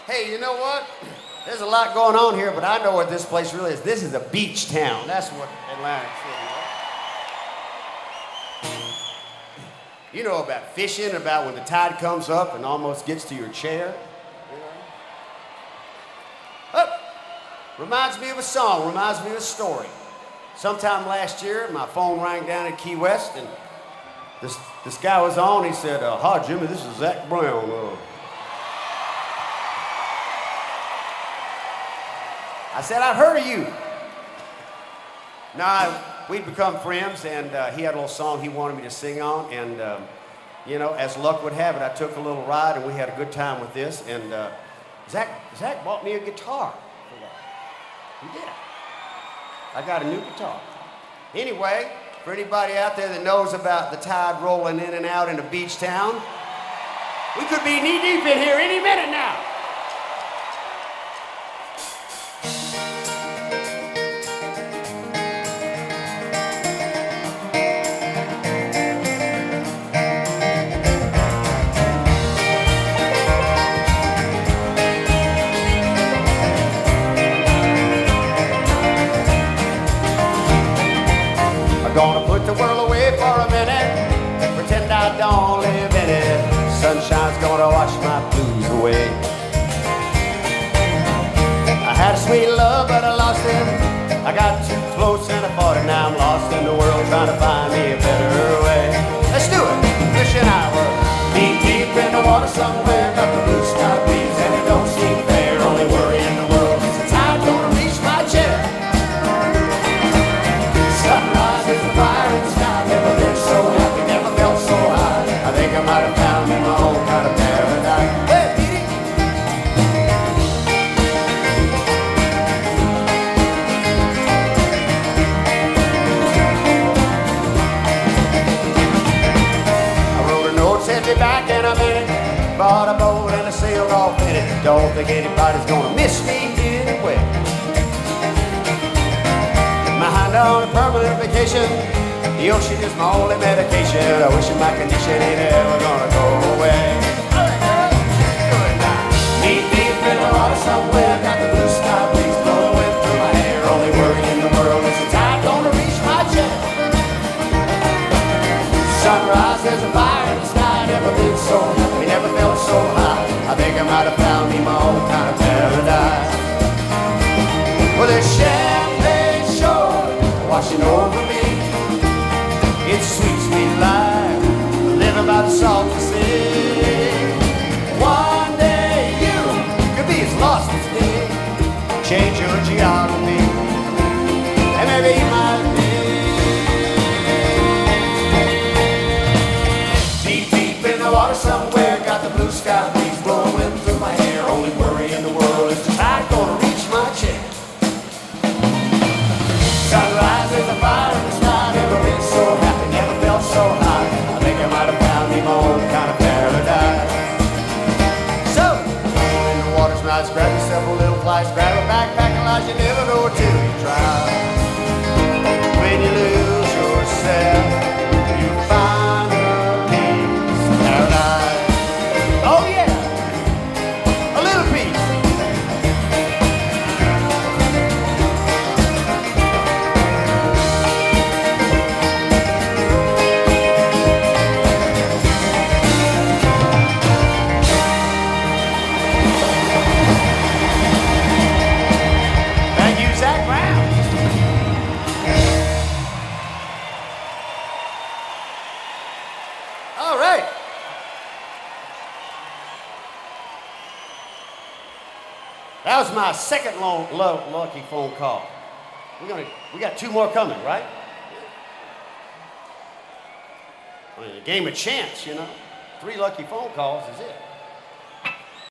Hey, you know what? There's a lot going on here, but I know what this place really is. This is a beach town. That's what Atlantic City is. You know about fishing, about when the tide comes up and almost gets to your chair. Oh, reminds me of a song, reminds me of a story. Sometime last year, my phone rang down in Key West, and this guy was on. He said, "Hi, Jimmy, this is Zach Brown." I said, "I've heard of you." Now, we'd become friends, and he had a little song he wanted me to sing on, and you know, as luck would have it, I took a little ride, and we had a good time with this, and Zach bought me a guitar for that. He did. I got a new guitar. Anyway, for anybody out there that knows about the tide rolling in and out in a beach town, we could be knee-deep in here any minute now. Gonna put the world away for a minute, pretend I don't live in it. Sunshine's gonna wash my blues away. I had a sweet love, but I lost him. I got too close and I fought it. Now I'm lost in the world trying to find me a better way. Let's do it. Fish and I were deep in the water somewhere. Got the blue sky breeze and it don't seem fair. Only worry in the world is the tide gonna reach my chair. Sunrise is the fire in the sky. Never been so happy, never felt so high. I think I might have found me my own kind of paradise. Hey, Petey! I wrote a note, sent it back in a minute. Bought a boat and I sailed off in it. Don't think anybody's gonna miss me anyway. Mind on a permanent vacation. The ocean is my only medication. I wish my condition ain't ever gonna go away. Knee deep in the water somewhere. Got the blue sky breeze blowing through my hair. Only worry in the world is the tide gonna reach my chair. Sunrise, there's a fire in the sky. Never been so happy, never felt so high. I think I might have found me my own kind of paradise. Well, there's champagne shore washing over me. It's sweet, sweet life, living by the salty sea. One day you could be as lost as me. Change your geography, and maybe you might be. Deep, deep in the water somewhere. Got the blue sky breeze blowing through my hair. Only worry in the world is the tide gonna reach my chair. Sunrise, there's a fire in the sky. Never been so happy, never felt so high. I think I might have found me my own kind of paradise. So, in the water's nice, grab yourself a little flight, grab a backpack, and you never know till you try. When you lose yourself, you find a peace paradise. Oh yeah, a little peace. All right. That was my second lucky phone call. We got two more coming, right? I mean, a game of chance, you know. 3 lucky phone calls is it.